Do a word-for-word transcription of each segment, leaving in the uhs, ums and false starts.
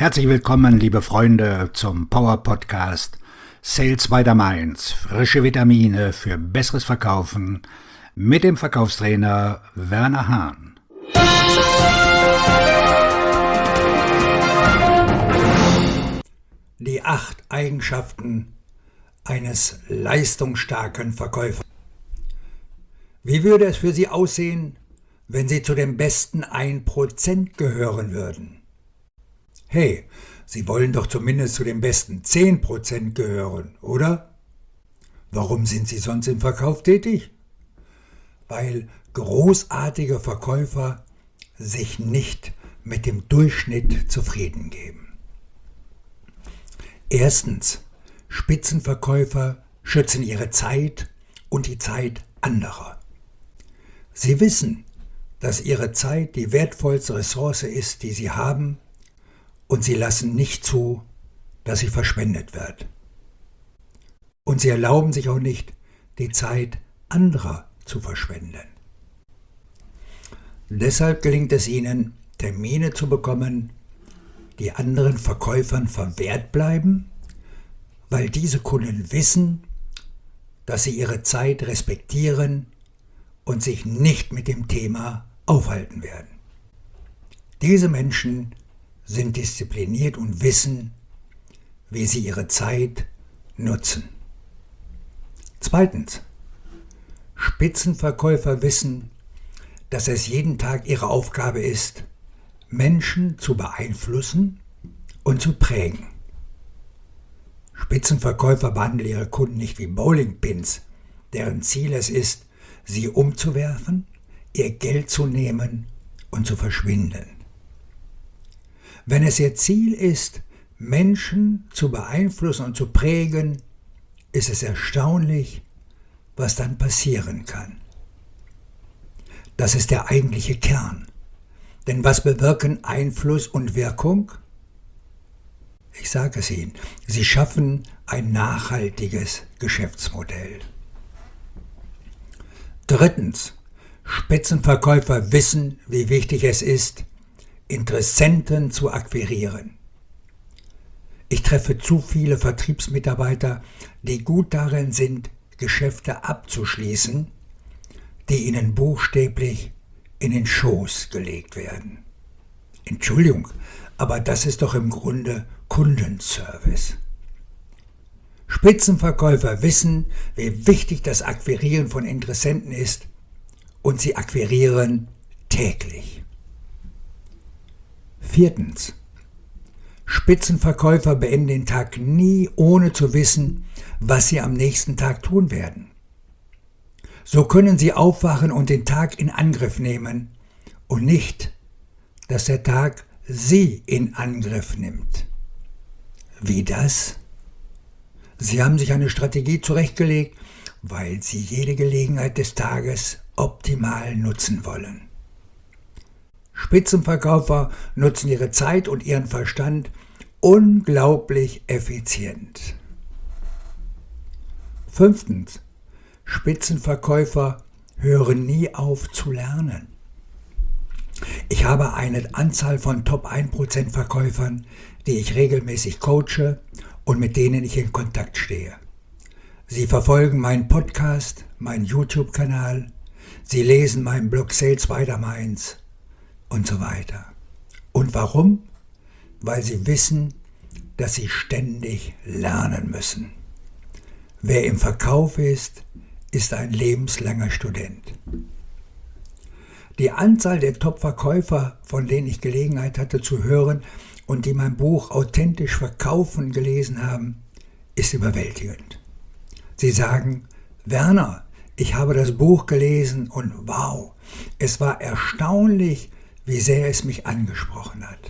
Herzlich willkommen, liebe Freunde, zum Power Podcast Sales by the Mainz. Frische Vitamine für besseres Verkaufen mit dem Verkaufstrainer Werner Hahn. Die acht Eigenschaften eines leistungsstarken Verkäufers. Wie würde es für Sie aussehen, wenn Sie zu den besten ein Prozent gehören würden? Hey, Sie wollen doch zumindest zu den besten zehn Prozent gehören, oder? Warum sind Sie sonst im Verkauf tätig? Weil großartige Verkäufer sich nicht mit dem Durchschnitt zufrieden geben. Erstens, Spitzenverkäufer schützen ihre Zeit und die Zeit anderer. Sie wissen, dass ihre Zeit die wertvollste Ressource ist, die sie haben, und sie lassen nicht zu, dass sie verschwendet wird. Und sie erlauben sich auch nicht, die Zeit anderer zu verschwenden. Deshalb gelingt es ihnen, Termine zu bekommen, die anderen Verkäufern verwehrt bleiben, weil diese Kunden wissen, dass sie ihre Zeit respektieren und sich nicht mit dem Thema aufhalten werden. Diese Menschen sind diszipliniert und wissen, wie sie ihre Zeit nutzen. Zweitens, Spitzenverkäufer wissen, dass es jeden Tag ihre Aufgabe ist, Menschen zu beeinflussen und zu prägen. Spitzenverkäufer behandeln ihre Kunden nicht wie Bowlingpins, deren Ziel es ist, sie umzuwerfen, ihr Geld zu nehmen und zu verschwinden. Wenn es ihr Ziel ist, Menschen zu beeinflussen und zu prägen, ist es erstaunlich, was dann passieren kann. Das ist der eigentliche Kern. Denn was bewirken Einfluss und Wirkung? Ich sage es Ihnen, sie schaffen ein nachhaltiges Geschäftsmodell. Drittens, Spitzenverkäufer wissen, wie wichtig es ist, Interessenten zu akquirieren. Ich treffe zu viele Vertriebsmitarbeiter, die gut darin sind, Geschäfte abzuschließen, die ihnen buchstäblich in den Schoß gelegt werden. Entschuldigung, aber das ist doch im Grunde Kundenservice. Spitzenverkäufer wissen, wie wichtig das Akquirieren von Interessenten ist, und sie akquirieren täglich. Viertens. Spitzenverkäufer beenden den Tag nie, ohne zu wissen, was sie am nächsten Tag tun werden. So können sie aufwachen und den Tag in Angriff nehmen und nicht, dass der Tag sie in Angriff nimmt. Wie das? Sie haben sich eine Strategie zurechtgelegt, weil sie jede Gelegenheit des Tages optimal nutzen wollen. Spitzenverkäufer nutzen ihre Zeit und ihren Verstand unglaublich effizient. Fünftens. Spitzenverkäufer hören nie auf zu lernen. Ich habe eine Anzahl von Top ein Prozent Verkäufern, die ich regelmäßig coache und mit denen ich in Kontakt stehe. Sie verfolgen meinen Podcast, meinen YouTube-Kanal, sie lesen meinen Blog Sales by the Mainz und so weiter. Und warum? Weil sie wissen, dass sie ständig lernen müssen. Wer im Verkauf ist, ist ein lebenslanger Student. Die Anzahl der Top-Verkäufer, von denen ich Gelegenheit hatte zu hören und die mein Buch Authentisch Verkaufen gelesen haben, ist überwältigend. Sie sagen, Werner, ich habe das Buch gelesen und wow, es war erstaunlich, wie sehr es mich angesprochen hat.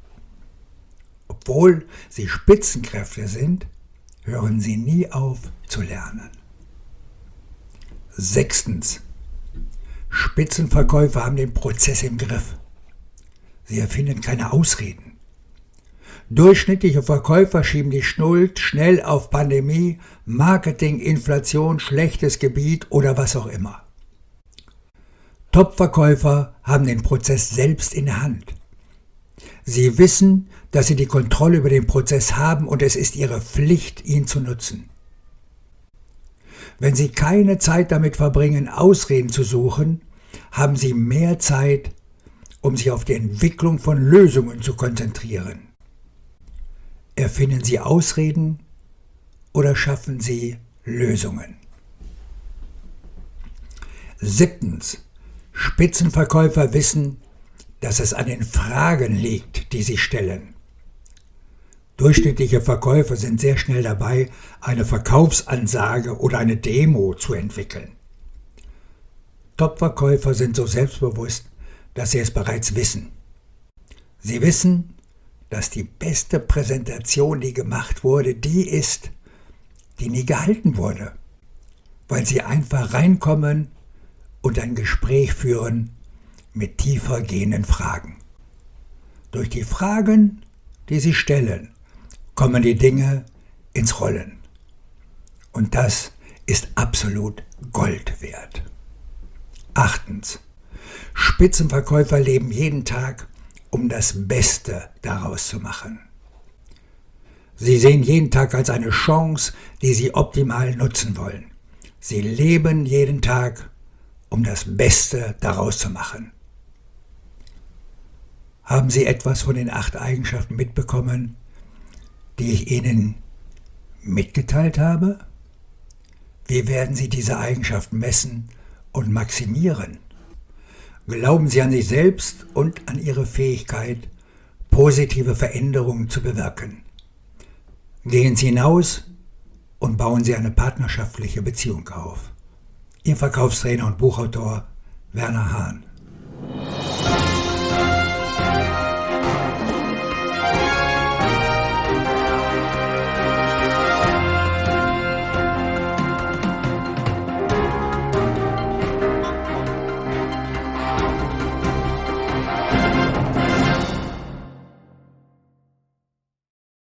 Obwohl sie Spitzenkräfte sind, hören sie nie auf zu lernen. Sechstens. Spitzenverkäufer haben den Prozess im Griff. Sie erfinden keine Ausreden. Durchschnittliche Verkäufer schieben die Schuld schnell auf Pandemie, Marketing, Inflation, schlechtes Gebiet oder was auch immer. Top-Verkäufer haben den Prozess selbst in der Hand. Sie wissen, dass Sie die Kontrolle über den Prozess haben und es ist Ihre Pflicht, ihn zu nutzen. Wenn Sie keine Zeit damit verbringen, Ausreden zu suchen, haben Sie mehr Zeit, um sich auf die Entwicklung von Lösungen zu konzentrieren. Erfinden Sie Ausreden oder schaffen Sie Lösungen? Siebtens. Spitzenverkäufer wissen, dass es an den Fragen liegt, die sie stellen. Durchschnittliche Verkäufer sind sehr schnell dabei, eine Verkaufsansage oder eine Demo zu entwickeln. Top-Verkäufer sind so selbstbewusst, dass sie es bereits wissen. Sie wissen, dass die beste Präsentation, die gemacht wurde, die ist, die nie gehalten wurde, weil sie einfach reinkommen und ein Gespräch führen mit tiefer gehenden Fragen. Durch die Fragen, die sie stellen, kommen die Dinge ins Rollen. Und das ist absolut Gold wert. Achtens. Spitzenverkäufer leben jeden Tag, um das Beste daraus zu machen. Sie sehen jeden Tag als eine Chance, die sie optimal nutzen wollen. Sie leben jeden Tag, um das Beste daraus zu machen. Haben Sie etwas von den acht Eigenschaften mitbekommen, die ich Ihnen mitgeteilt habe? Wie werden Sie diese Eigenschaften messen und maximieren? Glauben Sie an sich selbst und an Ihre Fähigkeit, positive Veränderungen zu bewirken. Gehen Sie hinaus und bauen Sie eine partnerschaftliche Beziehung auf. Ihr Verkaufstrainer und Buchautor Werner Hahn.